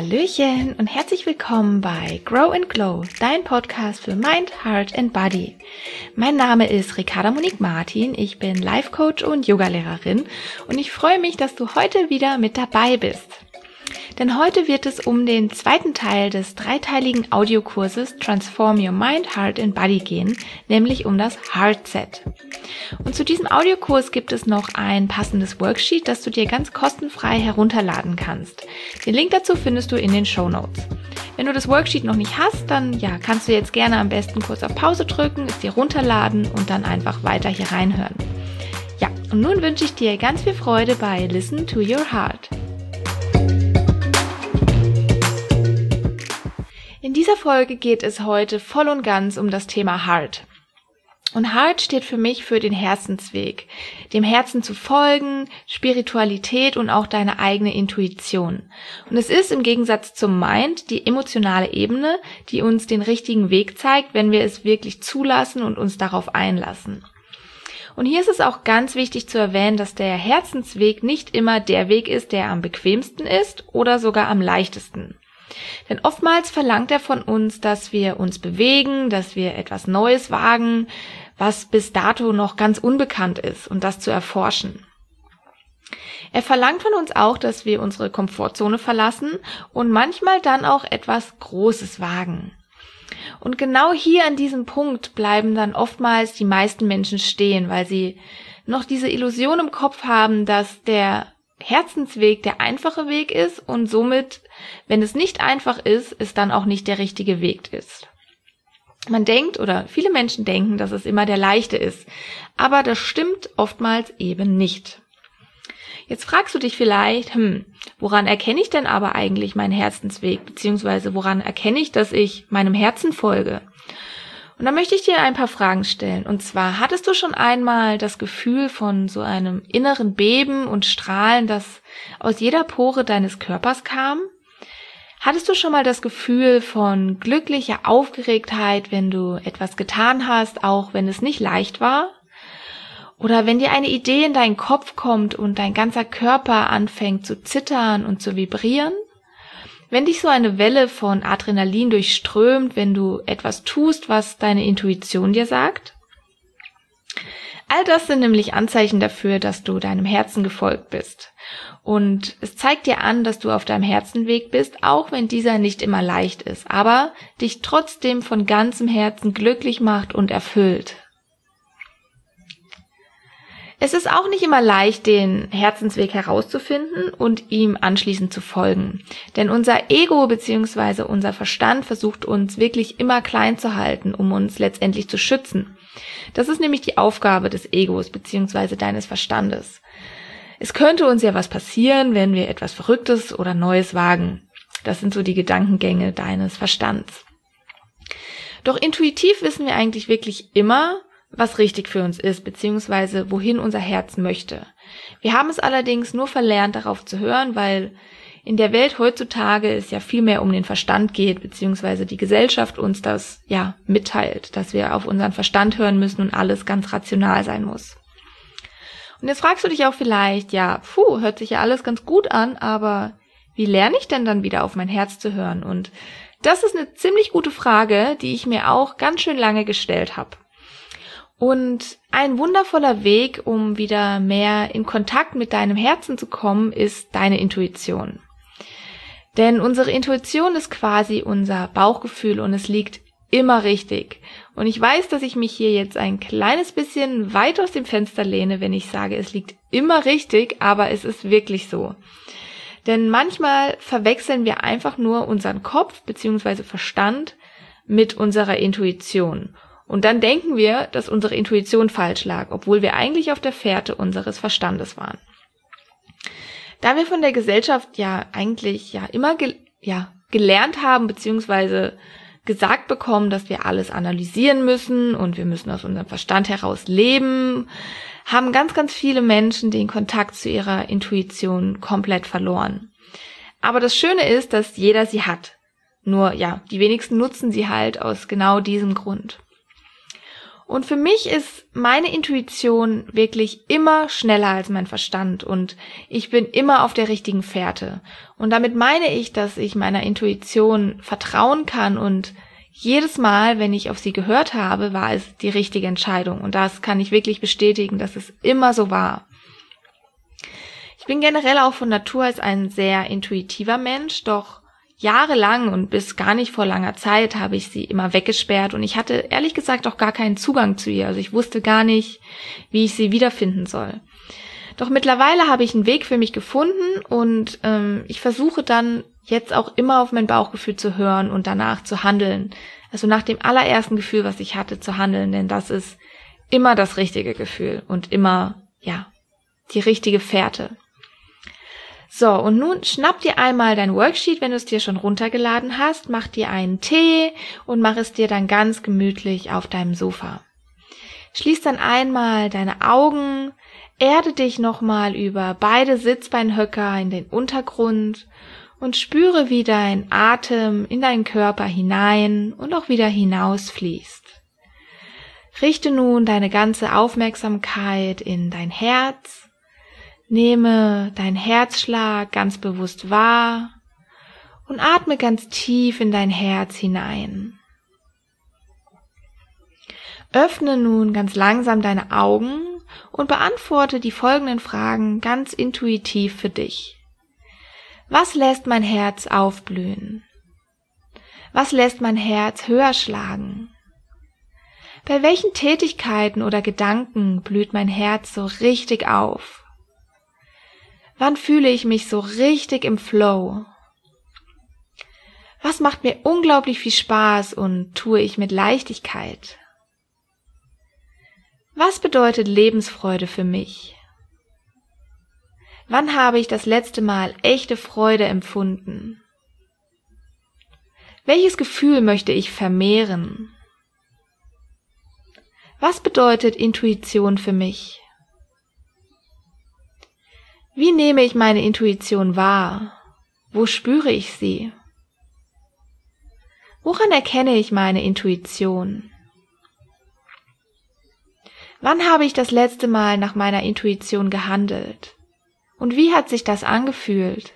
Hallöchen und herzlich willkommen bei Grow and Glow, dein Podcast für Mind, Heart and Body. Mein Name ist Ricarda Monique Martin, ich bin Life Coach und Yogalehrerin und ich freue mich, dass du heute wieder mit dabei bist. Denn heute wird es um den zweiten Teil des dreiteiligen Audiokurses Transform Your Mind, Heart and Body gehen, nämlich um das Heart Set. Und zu diesem Audiokurs gibt es noch ein passendes Worksheet, das du dir ganz kostenfrei herunterladen kannst. Den Link dazu findest du in den Shownotes. Wenn du das Worksheet noch nicht hast, dann kannst du jetzt gerne am besten kurz auf Pause drücken, es dir runterladen und dann einfach weiter hier reinhören. Ja, und nun wünsche ich dir ganz viel Freude bei Listen to Your Heart. In dieser Folge geht es heute voll und ganz um das Thema Heart. Und Heart steht für mich für den Herzensweg, dem Herzen zu folgen, Spiritualität und auch deine eigene Intuition. Und es ist im Gegensatz zum Mind die emotionale Ebene, die uns den richtigen Weg zeigt, wenn wir es wirklich zulassen und uns darauf einlassen. Und hier ist es auch ganz wichtig zu erwähnen, dass der Herzensweg nicht immer der Weg ist, der am bequemsten ist oder sogar am leichtesten. Denn oftmals verlangt er von uns, dass wir uns bewegen, dass wir etwas Neues wagen, was bis dato noch ganz unbekannt ist und das zu erforschen. Er verlangt von uns auch, dass wir unsere Komfortzone verlassen und manchmal dann auch etwas Großes wagen. Und genau hier an diesem Punkt bleiben dann oftmals die meisten Menschen stehen, weil sie noch diese Illusion im Kopf haben, dass der Herzensweg der einfache Weg ist und somit, wenn es nicht einfach ist, es dann auch nicht der richtige Weg ist. Man denkt oder viele Menschen denken, dass es immer der leichte ist, aber das stimmt oftmals eben nicht. Jetzt fragst du dich vielleicht, woran erkenne ich denn aber eigentlich meinen Herzensweg, beziehungsweise woran erkenne ich, dass ich meinem Herzen folge? Und da möchte ich dir ein paar Fragen stellen. Und zwar, hattest du schon einmal das Gefühl von so einem inneren Beben und Strahlen, das aus jeder Pore deines Körpers kam? Hattest du schon mal das Gefühl von glücklicher Aufgeregtheit, wenn du etwas getan hast, auch wenn es nicht leicht war? Oder wenn dir eine Idee in deinen Kopf kommt und dein ganzer Körper anfängt zu zittern und zu vibrieren? Wenn dich so eine Welle von Adrenalin durchströmt, wenn du etwas tust, was deine Intuition dir sagt? All das sind nämlich Anzeichen dafür, dass du deinem Herzen gefolgt bist. Und es zeigt dir an, dass du auf deinem Herzenweg bist, auch wenn dieser nicht immer leicht ist, aber dich trotzdem von ganzem Herzen glücklich macht und erfüllt. Es ist auch nicht immer leicht, den Herzensweg herauszufinden und ihm anschließend zu folgen. Denn unser Ego bzw. unser Verstand versucht uns wirklich immer klein zu halten, um uns letztendlich zu schützen. Das ist nämlich die Aufgabe des Egos bzw. deines Verstandes. Es könnte uns ja was passieren, wenn wir etwas Verrücktes oder Neues wagen. Das sind so die Gedankengänge deines Verstands. Doch intuitiv wissen wir eigentlich wirklich immer, was richtig für uns ist, beziehungsweise wohin unser Herz möchte. Wir haben es allerdings nur verlernt, darauf zu hören, weil in der Welt heutzutage es ja viel mehr um den Verstand geht, beziehungsweise die Gesellschaft uns das mitteilt, dass wir auf unseren Verstand hören müssen und alles ganz rational sein muss. Und jetzt fragst du dich auch vielleicht, hört sich ja alles ganz gut an, aber wie lerne ich denn dann wieder auf mein Herz zu hören? Und das ist eine ziemlich gute Frage, die ich mir auch ganz schön lange gestellt habe. Und ein wundervoller Weg, um wieder mehr in Kontakt mit deinem Herzen zu kommen, ist deine Intuition. Denn unsere Intuition ist quasi unser Bauchgefühl und es liegt immer richtig. Und ich weiß, dass ich mich hier jetzt ein kleines bisschen weit aus dem Fenster lehne, wenn ich sage, es liegt immer richtig, aber es ist wirklich so. Denn manchmal verwechseln wir einfach nur unseren Kopf bzw. Verstand mit unserer Intuition. Und dann denken wir, dass unsere Intuition falsch lag, obwohl wir eigentlich auf der Fährte unseres Verstandes waren. Da wir von der Gesellschaft eigentlich immer gelernt haben, beziehungsweise gesagt bekommen, dass wir alles analysieren müssen und wir müssen aus unserem Verstand heraus leben, haben ganz, ganz viele Menschen den Kontakt zu ihrer Intuition komplett verloren. Aber das Schöne ist, dass jeder sie hat. Nur die wenigsten nutzen sie halt aus genau diesem Grund. Und für mich ist meine Intuition wirklich immer schneller als mein Verstand und ich bin immer auf der richtigen Fährte. Und damit meine ich, dass ich meiner Intuition vertrauen kann und jedes Mal, wenn ich auf sie gehört habe, war es die richtige Entscheidung. Und das kann ich wirklich bestätigen, dass es immer so war. Ich bin generell auch von Natur aus ein sehr intuitiver Mensch, doch jahrelang und bis gar nicht vor langer Zeit habe ich sie immer weggesperrt und ich hatte ehrlich gesagt auch gar keinen Zugang zu ihr. Also ich wusste gar nicht, wie ich sie wiederfinden soll. Doch mittlerweile habe ich einen Weg für mich gefunden und ich versuche dann jetzt auch immer auf mein Bauchgefühl zu hören und danach zu handeln. Also nach dem allerersten Gefühl, was ich hatte, zu handeln, denn das ist immer das richtige Gefühl und immer, ja, die richtige Fährte. So, und nun schnapp dir einmal dein Worksheet, wenn du es dir schon runtergeladen hast, mach dir einen Tee und mach es dir dann ganz gemütlich auf deinem Sofa. Schließ dann einmal deine Augen, erde dich nochmal über beide Sitzbeinhöcker in den Untergrund und spüre, wie dein Atem in deinen Körper hinein und auch wieder hinausfließt. Richte nun deine ganze Aufmerksamkeit in dein Herz. Nehme deinen Herzschlag ganz bewusst wahr und atme ganz tief in dein Herz hinein. Öffne nun ganz langsam deine Augen und beantworte die folgenden Fragen ganz intuitiv für dich. Was lässt mein Herz aufblühen? Was lässt mein Herz höher schlagen? Bei welchen Tätigkeiten oder Gedanken blüht mein Herz so richtig auf? Wann fühle ich mich so richtig im Flow? Was macht mir unglaublich viel Spaß und tue ich mit Leichtigkeit? Was bedeutet Lebensfreude für mich? Wann habe ich das letzte Mal echte Freude empfunden? Welches Gefühl möchte ich vermehren? Was bedeutet Intuition für mich? Wie nehme ich meine Intuition wahr? Wo spüre ich sie? Woran erkenne ich meine Intuition? Wann habe ich das letzte Mal nach meiner Intuition gehandelt? Und wie hat sich das angefühlt?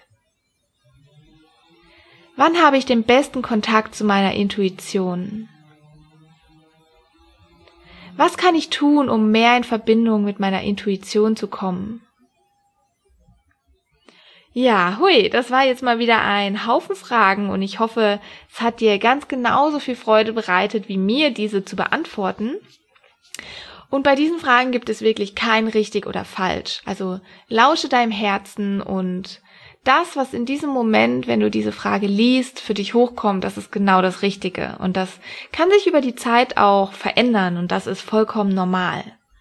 Wann habe ich den besten Kontakt zu meiner Intuition? Was kann ich tun, um mehr in Verbindung mit meiner Intuition zu kommen? Ja, hui, das war jetzt mal wieder ein Haufen Fragen und ich hoffe, es hat dir ganz genauso viel Freude bereitet, wie mir diese zu beantworten. Und bei diesen Fragen gibt es wirklich kein richtig oder falsch. Also lausche deinem Herzen und das, was in diesem Moment, wenn du diese Frage liest, für dich hochkommt, das ist genau das Richtige. Und das kann sich über die Zeit auch verändern und das ist vollkommen normal.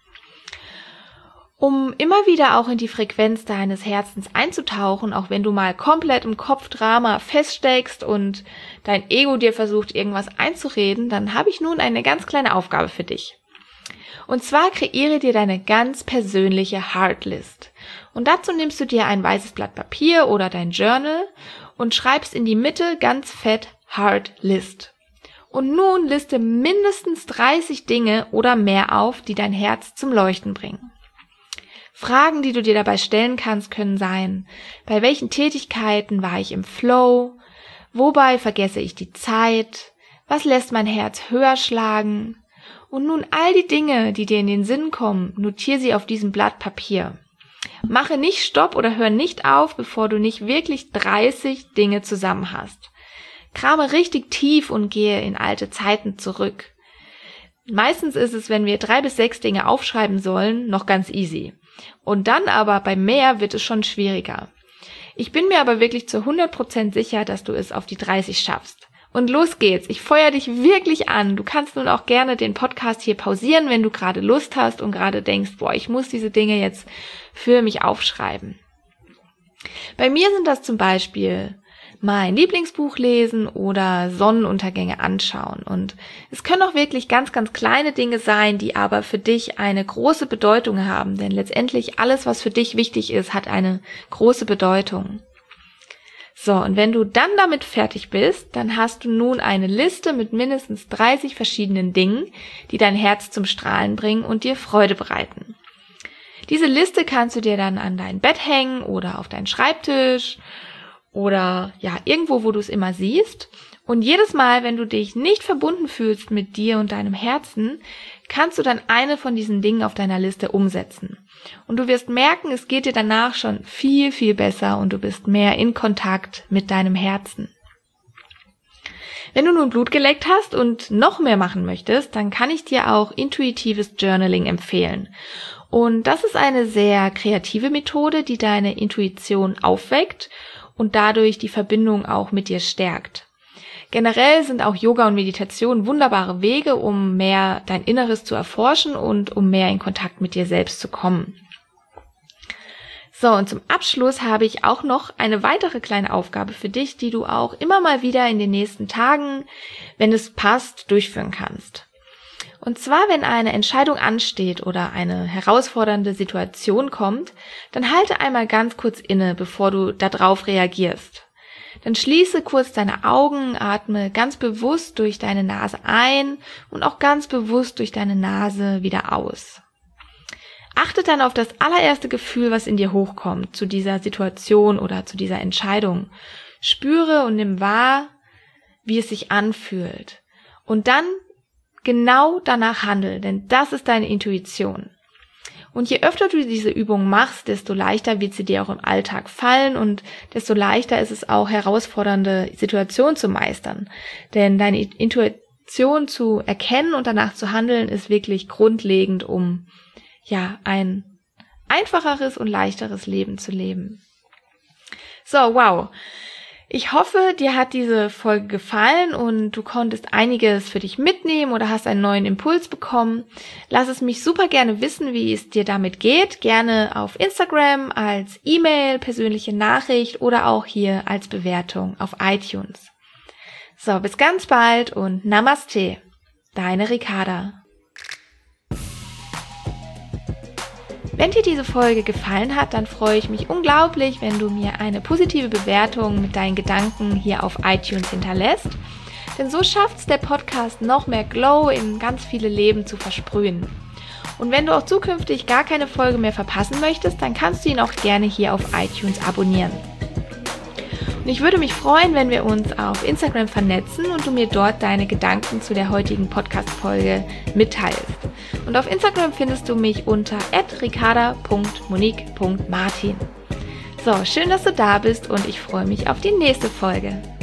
Um immer wieder auch in die Frequenz deines Herzens einzutauchen, auch wenn du mal komplett im Kopfdrama feststeckst und dein Ego dir versucht, irgendwas einzureden, dann habe ich nun eine ganz kleine Aufgabe für dich. Und zwar kreiere dir deine ganz persönliche Heartlist. Und dazu nimmst du dir ein weißes Blatt Papier oder dein Journal und schreibst in die Mitte ganz fett Heartlist. Und nun liste mindestens 30 Dinge oder mehr auf, die dein Herz zum Leuchten bringen. Fragen, die du dir dabei stellen kannst, können sein: Bei welchen Tätigkeiten war ich im Flow? Wobei vergesse ich die Zeit? Was lässt mein Herz höher schlagen? Und nun all die Dinge, die dir in den Sinn kommen, notiere sie auf diesem Blatt Papier. Mache nicht Stopp oder hör nicht auf, bevor du nicht wirklich 30 Dinge zusammen hast. Krame richtig tief und gehe in alte Zeiten zurück. Meistens ist es, wenn wir 3 bis 6 Dinge aufschreiben sollen, noch ganz easy. Und dann aber bei mehr wird es schon schwieriger. Ich bin mir aber wirklich zu 100% sicher, dass du es auf die 30 schaffst. Und los geht's. Ich feuere dich wirklich an. Du kannst nun auch gerne den Podcast hier pausieren, wenn du gerade Lust hast und gerade denkst, boah, ich muss diese Dinge jetzt für mich aufschreiben. Bei mir sind das zum Beispiel mein Lieblingsbuch lesen oder Sonnenuntergänge anschauen. Und es können auch wirklich ganz, ganz kleine Dinge sein, die aber für dich eine große Bedeutung haben. Denn letztendlich alles, was für dich wichtig ist, hat eine große Bedeutung. So, und wenn du dann damit fertig bist, dann hast du nun eine Liste mit mindestens 30 verschiedenen Dingen, die dein Herz zum Strahlen bringen und dir Freude bereiten. Diese Liste kannst du dir dann an dein Bett hängen oder auf deinen Schreibtisch oder ja, irgendwo, wo du es immer siehst. Und jedes Mal, wenn du dich nicht verbunden fühlst mit dir und deinem Herzen, kannst du dann eine von diesen Dingen auf deiner Liste umsetzen. Und du wirst merken, es geht dir danach schon viel, viel besser und du bist mehr in Kontakt mit deinem Herzen. Wenn du nun Blut geleckt hast und noch mehr machen möchtest, dann kann ich dir auch intuitives Journaling empfehlen. Und das ist eine sehr kreative Methode, die deine Intuition aufweckt und dadurch die Verbindung auch mit dir stärkt. Generell sind auch Yoga und Meditation wunderbare Wege, um mehr dein Inneres zu erforschen und um mehr in Kontakt mit dir selbst zu kommen. So, und zum Abschluss habe ich auch noch eine weitere kleine Aufgabe für dich, die du auch immer mal wieder in den nächsten Tagen, wenn es passt, durchführen kannst. Und zwar, wenn eine Entscheidung ansteht oder eine herausfordernde Situation kommt, dann halte einmal ganz kurz inne, bevor du darauf reagierst. Dann schließe kurz deine Augen, atme ganz bewusst durch deine Nase ein und auch ganz bewusst durch deine Nase wieder aus. Achte dann auf das allererste Gefühl, was in dir hochkommt, zu dieser Situation oder zu dieser Entscheidung. Spüre und nimm wahr, wie es sich anfühlt. Und dann genau danach handle, denn das ist deine Intuition. Und je öfter du diese Übung machst, desto leichter wird sie dir auch im Alltag fallen und desto leichter ist es auch, herausfordernde Situationen zu meistern. Denn deine Intuition zu erkennen und danach zu handeln, ist wirklich grundlegend, um ja ein einfacheres und leichteres Leben zu leben. So, wow. Ich hoffe, dir hat diese Folge gefallen und du konntest einiges für dich mitnehmen oder hast einen neuen Impuls bekommen. Lass es mich super gerne wissen, wie es dir damit geht. Gerne auf Instagram, als E-Mail, persönliche Nachricht oder auch hier als Bewertung auf iTunes. So, bis ganz bald und Namaste, deine Ricarda. Wenn dir diese Folge gefallen hat, dann freue ich mich unglaublich, wenn du mir eine positive Bewertung mit deinen Gedanken hier auf iTunes hinterlässt. Denn so schafft es der Podcast noch mehr Glow in ganz viele Leben zu versprühen. Und wenn du auch zukünftig gar keine Folge mehr verpassen möchtest, dann kannst du ihn auch gerne hier auf iTunes abonnieren. Und ich würde mich freuen, wenn wir uns auf Instagram vernetzen und du mir dort deine Gedanken zu der heutigen Podcast-Folge mitteilst. Und auf Instagram findest du mich unter @ricarda.monique.martin. So, schön, dass du da bist und ich freue mich auf die nächste Folge.